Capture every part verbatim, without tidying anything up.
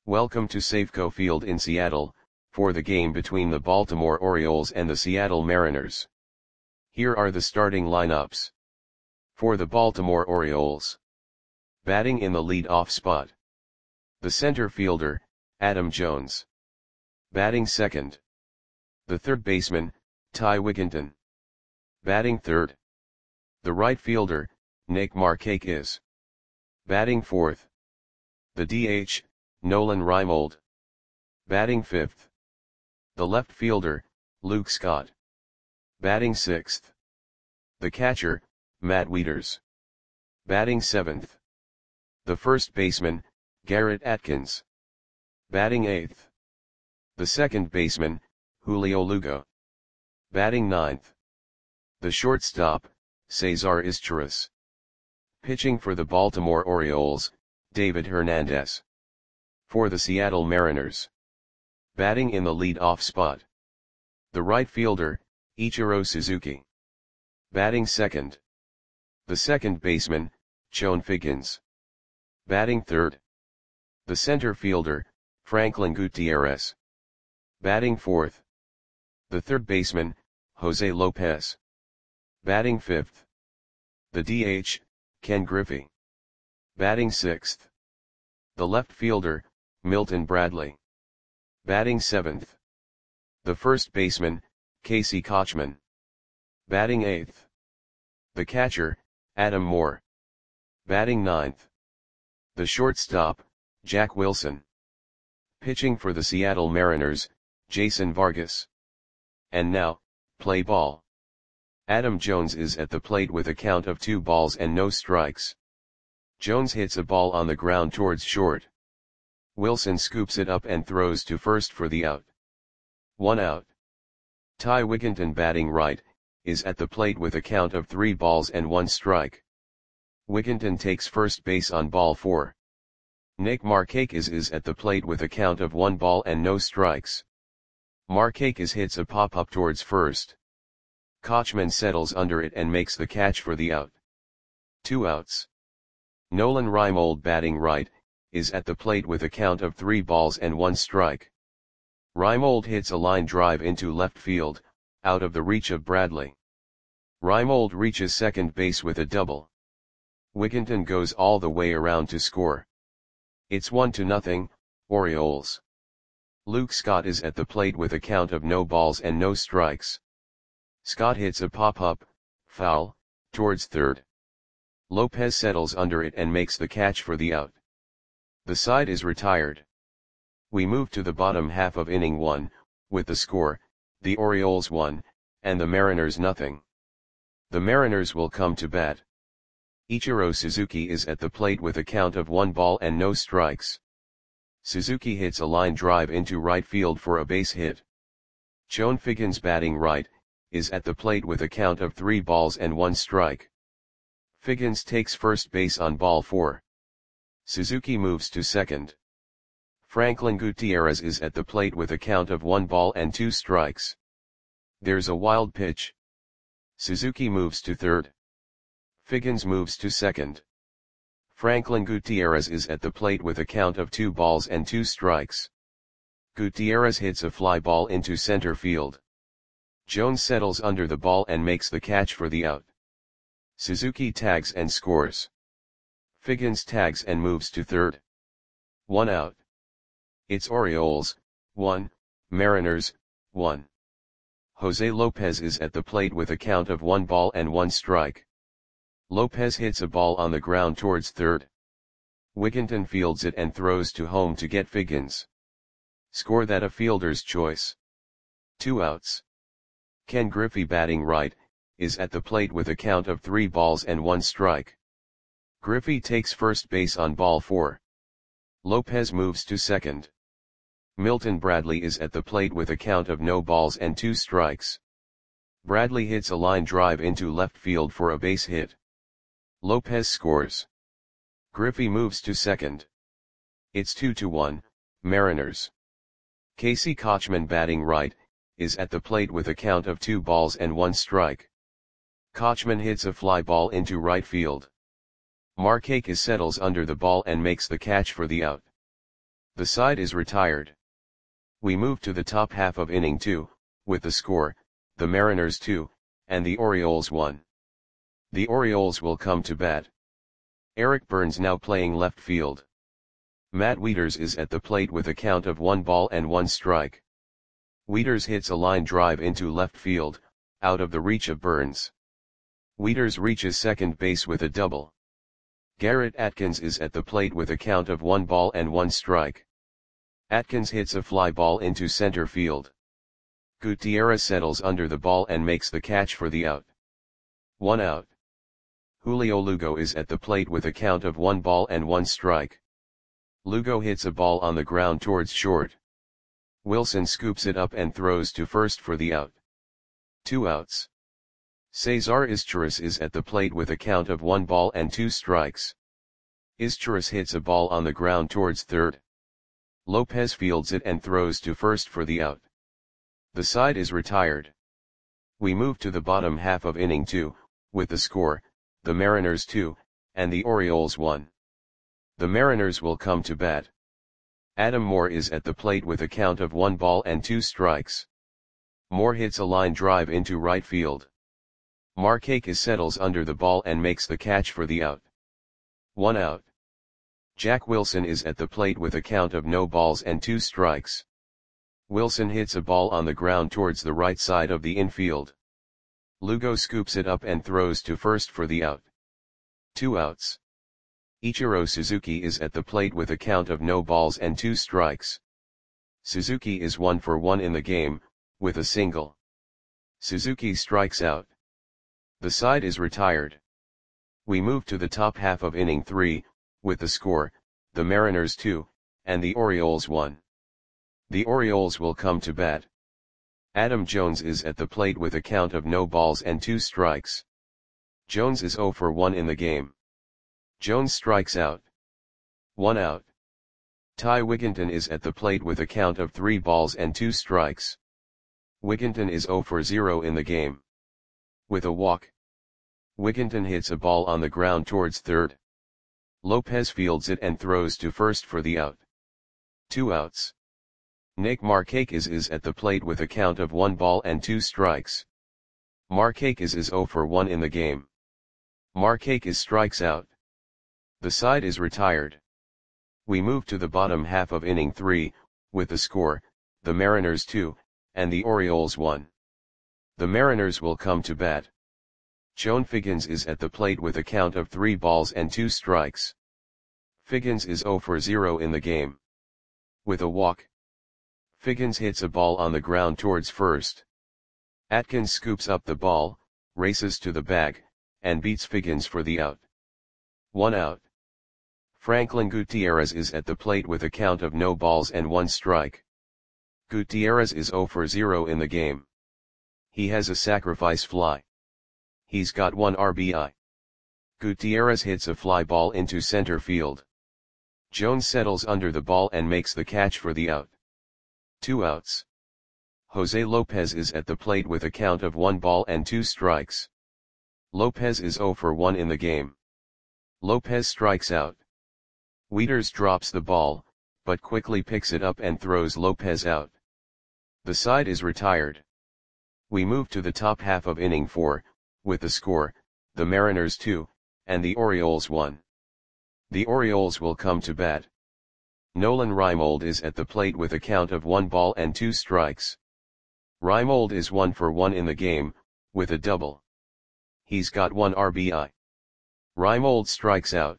Welcome to Safeco Field in Seattle, for the game between the Baltimore Orioles and the Seattle Mariners. Here are the starting lineups. For the Baltimore Orioles. Batting in the lead-off spot. The center fielder, Adam Jones. Batting second. The third baseman, Ty Wigginton. Batting third. The right fielder, Nick Markakis. Batting fourth. The D H, Nolan Reimold. Batting fifth. The left fielder, Luke Scott. Batting sixth. The catcher, Matt Wieters. Batting seventh. The first baseman, Garrett Atkins. Batting eighth. The second baseman, Julio Lugo. Batting ninth. The shortstop, Cesar Izturis. Pitching for the Baltimore Orioles, David Hernandez. For the Seattle Mariners. Batting in the lead-off spot. The right fielder, Ichiro Suzuki. Batting second. The second baseman, Chone Figgins. Batting third. The center fielder, Franklin Gutierrez. Batting fourth. The third baseman, Jose Lopez. Batting fifth. The D H, Ken Griffey. Batting sixth. The left fielder, Milton Bradley. Batting seventh. The first baseman, Casey Kotchman. Batting eighth. The catcher, Adam Moore. Batting ninth. The shortstop, Jack Wilson. Pitching for the Seattle Mariners, Jason Vargas. And now, play ball. Adam Jones is at the plate with a count of two balls and no strikes. Jones hits a ball on the ground towards short. Wilson scoops it up and throws to first for the out. One out. Ty Wigginton, batting right, is at the plate with a count of three balls and one strike. Wigginton takes first base on ball four. Nick Markakis is at the plate with a count of one ball and no strikes. Markakis hits a pop-up towards first. Kotchman settles under it and makes the catch for the out. Two outs. Nolan Reimold, batting right, is at the plate with a count of three balls and one strike. Reimold hits a line drive into left field, out of the reach of Bradley. Reimold reaches second base with a double. Wigginton goes all the way around to score. It's one to nothing, Orioles. Luke Scott is at the plate with a count of no balls and no strikes. Scott hits a pop-up, foul, towards third. Lopez settles under it and makes the catch for the out. The side is retired. We move to the bottom half of inning one, with the score, the Orioles one, and the Mariners nothing. The Mariners will come to bat. Ichiro Suzuki is at the plate with a count of one ball and no strikes. Suzuki hits a line drive into right field for a base hit. Chone Figgins, batting right, is at the plate with a count of three balls and one strike. Figgins takes first base on ball four. Suzuki moves to second. Franklin Gutierrez is at the plate with a count of one ball and two strikes. There's a wild pitch. Suzuki moves to third. Figgins moves to second. Franklin Gutierrez is at the plate with a count of two balls and two strikes. Gutierrez hits a fly ball into center field. Jones settles under the ball and makes the catch for the out. Suzuki tags and scores. Figgins tags and moves to third. One out. It's Orioles, one, Mariners, one. Jose Lopez is at the plate with a count of one ball and one strike. Lopez hits a ball on the ground towards third. Wigginton fields it and throws to home to get Figgins. Score that a fielder's choice. Two outs. Ken Griffey, batting right, is at the plate with a count of three balls and one strike. Griffey takes first base on ball four. Lopez moves to second. Milton Bradley is at the plate with a count of no balls and two strikes. Bradley hits a line drive into left field for a base hit. Lopez scores. Griffey moves to second. It's two to one, Mariners. Casey Kotchman, batting right, is at the plate with a count of two balls and one strike. Kotchman hits a fly ball into right field. Markakis settles under the ball and makes the catch for the out. The side is retired. We move to the top half of inning two, with the score, the Mariners two, and the Orioles one. The Orioles will come to bat. Eric Burns now playing left field. Matt Wieters is at the plate with a count of one ball and one strike. Wieters hits a line drive into left field, out of the reach of Burns. Wieters reaches second base with a double. Garrett Atkins is at the plate with a count of one ball and one strike. Atkins hits a fly ball into center field. Gutierrez settles under the ball and makes the catch for the out. One out. Julio Lugo is at the plate with a count of one ball and one strike. Lugo hits a ball on the ground towards short. Wilson scoops it up and throws to first for the out. Two outs. Cesar Izturis is at the plate with a count of one ball and two strikes. Izturis hits a ball on the ground towards third. Lopez fields it and throws to first for the out. The side is retired. We move to the bottom half of inning two, with the score, the Mariners two, and the Orioles one. The Mariners will come to bat. Adam Moore is at the plate with a count of one ball and two strikes. Moore hits a line drive into right field. Markakis settles under the ball and makes the catch for the out. One out. Jack Wilson is at the plate with a count of no balls and two strikes. Wilson hits a ball on the ground towards the right side of the infield. Lugo scoops it up and throws to first for the out. Two outs. Ichiro Suzuki is at the plate with a count of no balls and two strikes. Suzuki is one for one in the game, with a single. Suzuki strikes out. The side is retired. We move to the top half of inning three, with the score, the Mariners two, and the Orioles one. The Orioles will come to bat. Adam Jones is at the plate with a count of no balls and two strikes. Jones is zero for one in the game. Jones strikes out. One out. Ty Wigginton is at the plate with a count of three balls and two strikes. Wigginton is zero for zero in the game. With a walk. Wigginton hits a ball on the ground towards third. Lopez fields it and throws to first for the out. Two outs. Nick Markakis is at the plate with a count of one ball and two strikes. Markakis is zero for one in the game. Markakis strikes out. The side is retired. We move to the bottom half of inning three, with the score, the Mariners two, and the Orioles one. The Mariners will come to bat. Joan Figgins is at the plate with a count of three balls and two strikes. Figgins is zero for zero in the game. With a walk. Figgins hits a ball on the ground towards first. Atkins scoops up the ball, races to the bag, and beats Figgins for the out. One out. Franklin Gutierrez is at the plate with a count of no balls and one strike. Gutierrez is zero for zero in the game. He has a sacrifice fly. He's got one R B I. Gutierrez hits a fly ball into center field. Jones settles under the ball and makes the catch for the out. Two outs. Jose Lopez is at the plate with a count of one ball and two strikes. Lopez is zero for one in the game. Lopez strikes out. Wieters drops the ball, but quickly picks it up and throws Lopez out. The side is retired. We move to the top half of inning four, with the score, the Mariners two, and the Orioles one. The Orioles will come to bat. Nolan Reimold is at the plate with a count of one ball and two strikes. Reimold is one for one in the game, with a double. He's got one R B I. Reimold strikes out.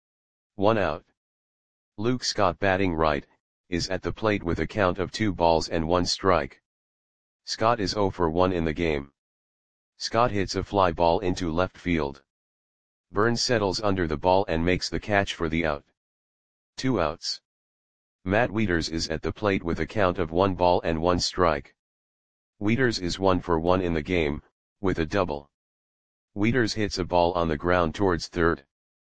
One out. Luke Scott batting right, is at the plate with a count of two balls and one strike. Scott is zero for one in the game. Scott hits a fly ball into left field. Burns settles under the ball and makes the catch for the out. Two outs. Matt Wieters is at the plate with a count of one ball and one strike. Wieters is one for one in the game, with a double. Wieters hits a ball on the ground towards third.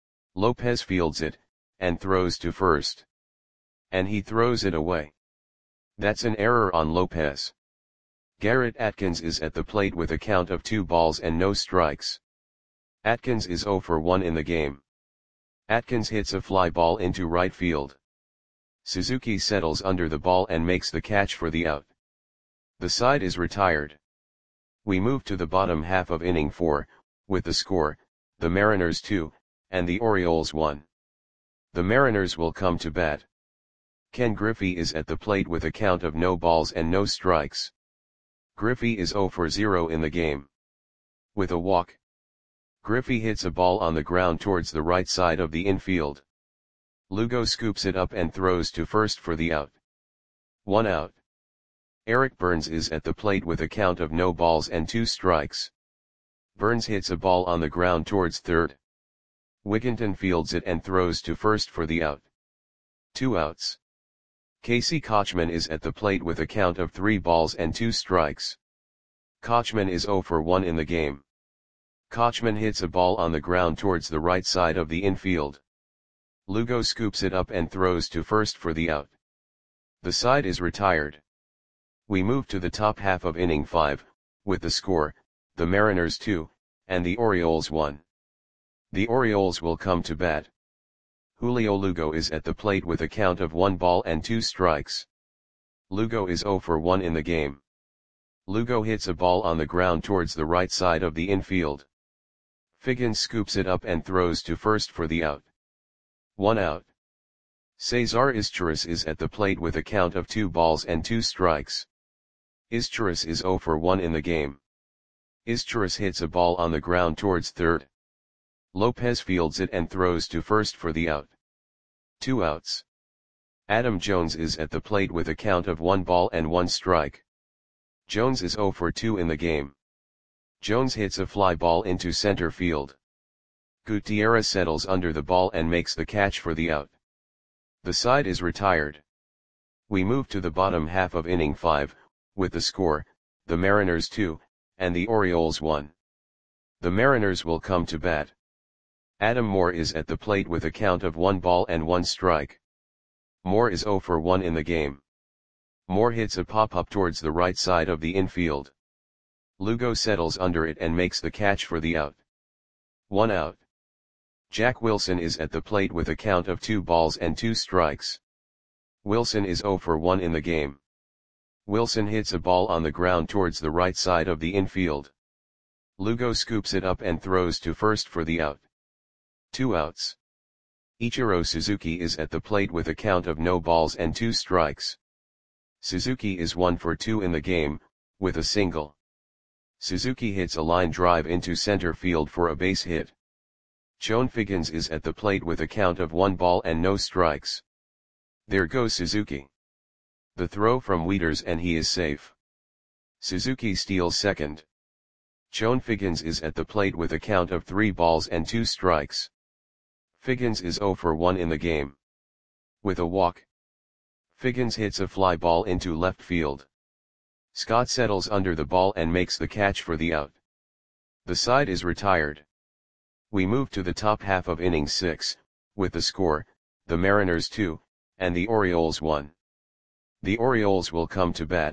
Lopez fields it, and throws to first. And he throws it away. That's an error on Lopez. Garrett Atkins is at the plate with a count of two balls and no strikes. Atkins is zero for one in the game. Atkins hits a fly ball into right field. Suzuki settles under the ball and makes the catch for the out. The side is retired. We move to the bottom half of inning four, with the score, the Mariners two, and the Orioles one. The Mariners will come to bat. Ken Griffey is at the plate with a count of no balls and no strikes. Griffey is zero for zero in the game. With a walk, Griffey hits a ball on the ground towards the right side of the infield. Lugo scoops it up and throws to first for the out. One out. Eric Burns is at the plate with a count of no balls and two strikes. Burns hits a ball on the ground towards third. Wigginton fields it and throws to first for the out. Two outs. Casey Kochman is at the plate with a count of three balls and two strikes. Kochman is zero for one in the game. Kochman hits a ball on the ground towards the right side of the infield. Lugo scoops it up and throws to first for the out. The side is retired. We move to the top half of inning five, with the score, the Mariners two, and the Orioles one. The Orioles will come to bat. Julio Lugo is at the plate with a count of one ball and two strikes. Lugo is zero for one in the game. Lugo hits a ball on the ground towards the right side of the infield. Figgins scoops it up and throws to first for the out. One out. Cesar Izturis is at the plate with a count of two balls and two strikes. Izturis is zero for one in the game. Izturis hits a ball on the ground towards third. Lopez fields it and throws to first for the out. Two outs. Adam Jones is at the plate with a count of one ball and one strike. Jones is zero for two in the game. Jones hits a fly ball into center field. Gutierrez settles under the ball and makes the catch for the out. The side is retired. We move to the bottom half of inning five, with the score, the Mariners two, and the Orioles one. The Mariners will come to bat. Adam Moore is at the plate with a count of one ball and one strike. Moore is zero for one in the game. Moore hits a pop-up towards the right side of the infield. Lugo settles under it and makes the catch for the out. One out. Jack Wilson is at the plate with a count of two balls and two strikes. Wilson is zero for one in the game. Wilson hits a ball on the ground towards the right side of the infield. Lugo scoops it up and throws to first for the out. Two outs. Ichiro Suzuki is at the plate with a count of no balls and two strikes. Suzuki is one for two in the game, with a single. Suzuki hits a line drive into center field for a base hit. Chone Figgins is at the plate with a count of one ball and no strikes. There goes Suzuki. The throw from Wieters and he is safe. Suzuki steals second. Chone Figgins is at the plate with a count of three balls and two strikes. Figgins is zero for one in the game. With a walk, Figgins hits a fly ball into left field. Scott settles under the ball and makes the catch for the out. The side is retired. We move to the top half of inning six, with the score, the Mariners two, and the Orioles one. The Orioles will come to bat.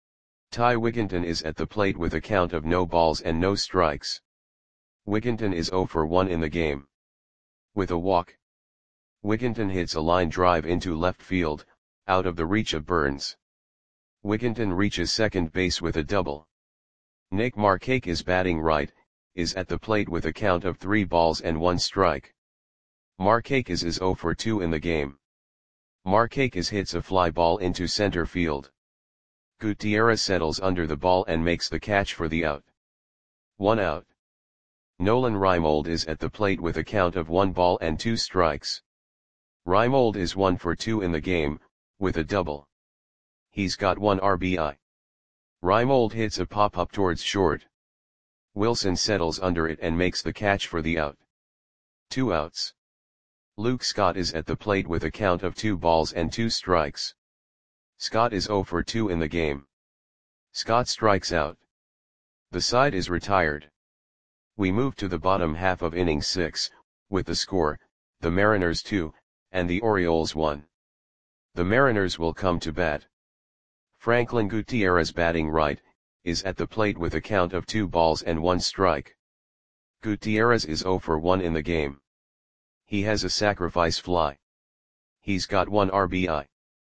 Ty Wigginton is at the plate with a count of no balls and no strikes. Wigginton is zero for one in the game. With a walk, Wigginton hits a line drive into left field, out of the reach of Burns. Wigginton reaches second base with a double. Nick Markakis is batting right, is at the plate with a count of three balls and one strike. Markakis is zero for two in the game. Markakis hits a fly ball into center field. Gutierrez settles under the ball and makes the catch for the out. One out. Nolan Reimold is at the plate with a count of one ball and two strikes. Reimold is one for two in the game, with a double. He's got one R B I. Reimold hits a pop-up towards short. Wilson settles under it and makes the catch for the out. Two outs. Luke Scott is at the plate with a count of two balls and two strikes. Scott is zero for two in the game. Scott strikes out. The side is retired. We move to the bottom half of inning six, with the score, the Mariners two, and the Orioles one. The Mariners will come to bat. Franklin Gutierrez batting right, is at the plate with a count of two balls and one strike. Gutierrez is zero for one in the game. He has a sacrifice fly. He's got one R B I.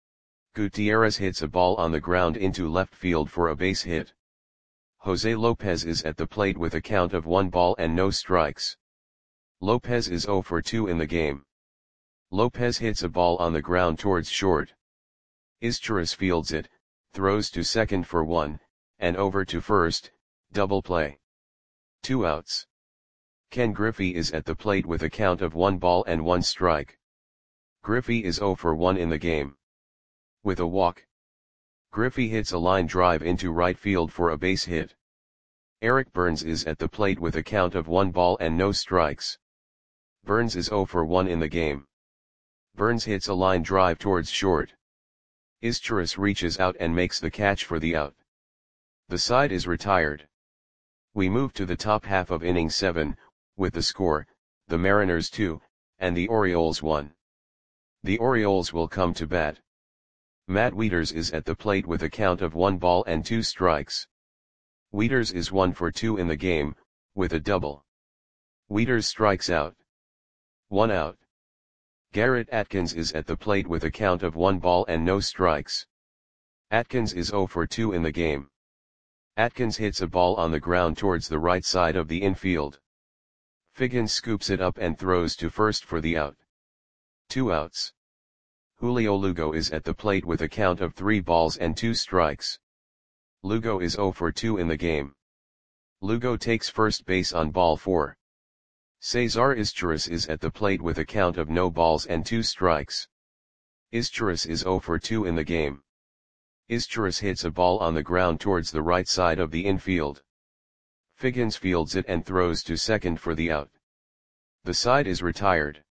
Gutierrez hits a ball on the ground into left field for a base hit. Jose Lopez is at the plate with a count of one ball and no strikes. Lopez is zero for two in the game. Lopez hits a ball on the ground towards short. Izturis fields it, throws to second for one, and over to first, double play. Two outs. Ken Griffey is at the plate with a count of one ball and one strike. Griffey is zero for one in the game. With a walk, Griffey hits a line drive into right field for a base hit. Eric Burns is at the plate with a count of one ball and no strikes. Burns is zero for one in the game. Burns hits a line drive towards short. Izturis reaches out and makes the catch for the out. The side is retired. We move to the top half of inning seven, with the score, the Mariners two, and the Orioles one. The Orioles will come to bat. Matt Wieters is at the plate with a count of one ball and two strikes. Wieters is one for two in the game, with a double. Wieters strikes out. One out. Garrett Atkins is at the plate with a count of one ball and no strikes. Atkins is zero for two in the game. Atkins hits a ball on the ground towards the right side of the infield. Figgins scoops it up and throws to first for the out. Two outs. Julio Lugo is at the plate with a count of three balls and two strikes. Lugo is zero for two in the game. Lugo takes first base on ball four. Cesar Izturis is at the plate with a count of no balls and two strikes. Izturis is zero for two in the game. Izturis hits a ball on the ground towards the right side of the infield. Figgins fields it and throws to second for the out. The side is retired.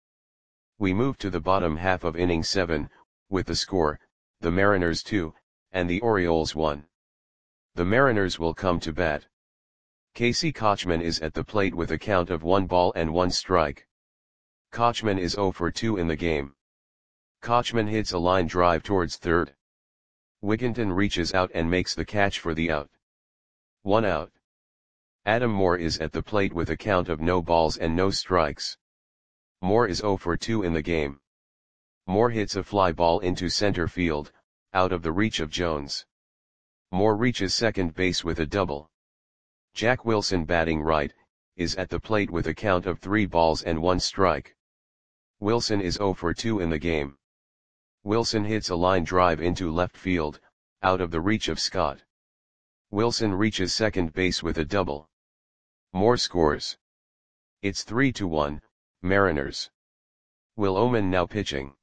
We move to the bottom half of inning seven, with the score, the Mariners two, and the Orioles one. The Mariners will come to bat. Casey Kotchman is at the plate with a count of one ball and one strike. Kotchman is zero for two in the game. Kotchman hits a line drive towards third. Wigginton reaches out and makes the catch for the out. One out. Adam Moore is at the plate with a count of no balls and no strikes. Moore is zero for two in the game. Moore hits a fly ball into center field, out of the reach of Jones. Moore reaches second base with a double. Jack Wilson, batting right, is at the plate with a count of three balls and one strike. Wilson is zero for two in the game. Wilson hits a line drive into left field, out of the reach of Scott. Wilson reaches second base with a double. Moore scores. It's three to one, Mariners. Will Omen now pitching.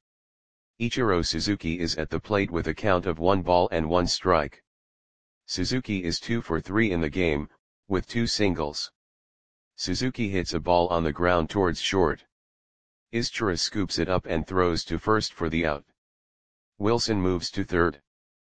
Ichiro Suzuki is at the plate with a count of one ball and one strike. Suzuki is two for three in the game, with two singles. Suzuki hits a ball on the ground towards short. Izturis scoops it up and throws to first for the out. Wilson moves to third.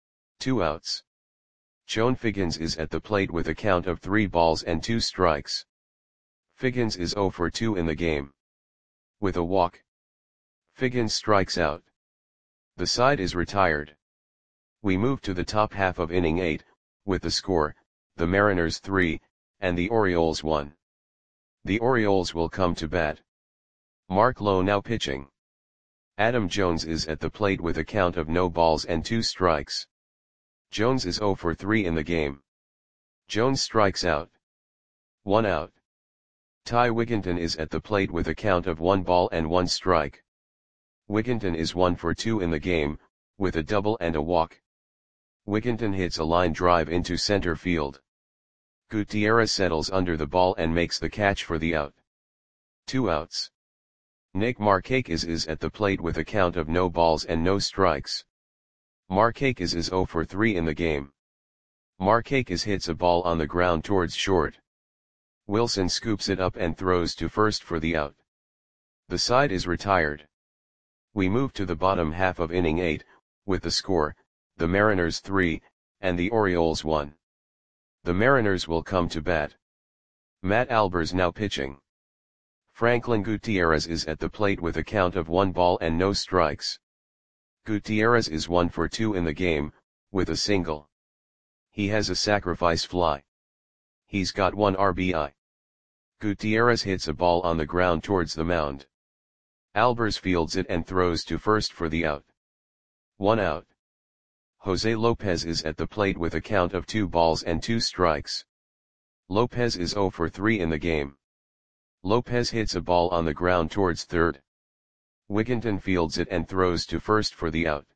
Two outs. Chone Figgins is at the plate with a count of three balls and two strikes. Figgins is zero for two in the game. With a walk, Figgins strikes out. The side is retired. We move to the top half of inning eight, with the score, the Mariners three, and the Orioles one. The Orioles will come to bat. Mark Lowe now pitching. Adam Jones is at the plate with a count of no balls and two strikes. Jones is zero for three in the game. Jones strikes out. One out. Ty Wigginton is at the plate with a count of one ball and one strike. Wigginton is one for two in the game, with a double and a walk. Wigginton hits a line drive into center field. Gutierrez settles under the ball and makes the catch for the out. Two outs. Nick Markakis is at the plate with a count of no balls and no strikes. Markakis is zero for three in the game. Markakis hits a ball on the ground towards short. Wilson scoops it up and throws to first for the out. The side is retired. We move to the bottom half of inning eight, with the score, the Mariners three, and the Orioles one. The Mariners will come to bat. Matt Albers now pitching. Franklin Gutierrez is at the plate with a count of one ball and no strikes. Gutierrez is one for two in the game, with a single. He has a sacrifice fly. He's got one R B I. Gutierrez hits a ball on the ground towards the mound. Albers fields it and throws to first for the out. One out. Jose Lopez is at the plate with a count of two balls and two strikes. Lopez is zero for three in the game. Lopez hits a ball on the ground towards third. Wigginton fields it and throws to first for the out.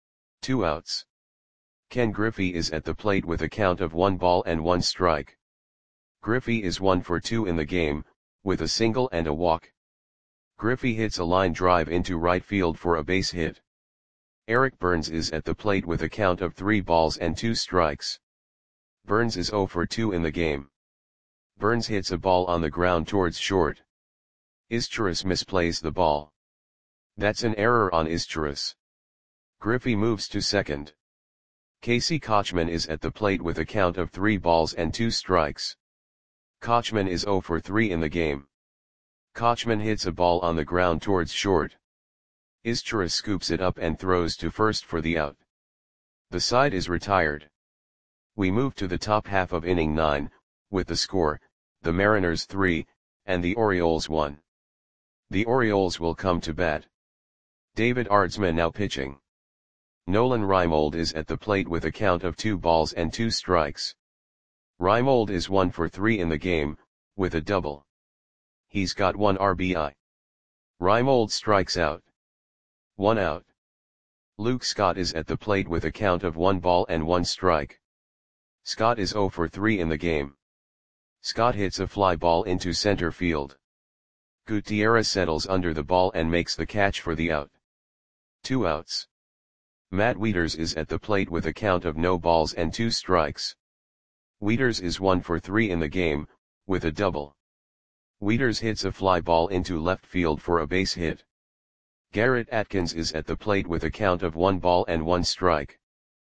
Two outs. Ken Griffey is at the plate with a count of one ball and one strike. Griffey is one for two in the game, with a single and a walk. Griffey hits a line drive into right field for a base hit. Eric Burns is at the plate with a count of three balls and two strikes. Burns is zero for two in the game. Burns hits a ball on the ground towards short. Izturis misplays the ball. That's an error on Izturis. Griffey moves to second. Casey Kochman is at the plate with a count of three balls and two strikes. Kochman is zero for three in the game. Kochman hits a ball on the ground towards short. Izturis scoops it up and throws to first for the out. The side is retired. We move to the top half of inning nine, with the score, the Mariners three, and the Orioles one. The Orioles will come to bat. David Aardsman now pitching. Nolan Reimold is at the plate with a count of two balls and two strikes. Reimold is one for three in the game, with a double. He's got one R B I. Reimold strikes out. One out. Luke Scott is at the plate with a count of one ball and one strike. Scott is zero for three in the game. Scott hits a fly ball into center field. Gutierrez settles under the ball and makes the catch for the out. Two outs. Matt Wieters is at the plate with a count of no balls and two strikes. Wieters is one for three in the game, with a double. Wieters hits a fly ball into left field for a base hit. Garrett Atkins is at the plate with a count of one ball and one strike.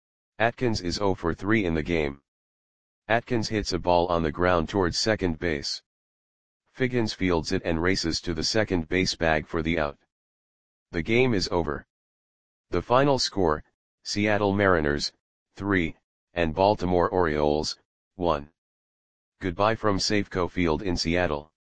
Atkins is zero for three in the game. Atkins hits a ball on the ground towards second base. Figgins fields it and races to the second base bag for the out. The game is over. The final score, Seattle Mariners, three, and Baltimore Orioles, one. Goodbye from Safeco Field in Seattle.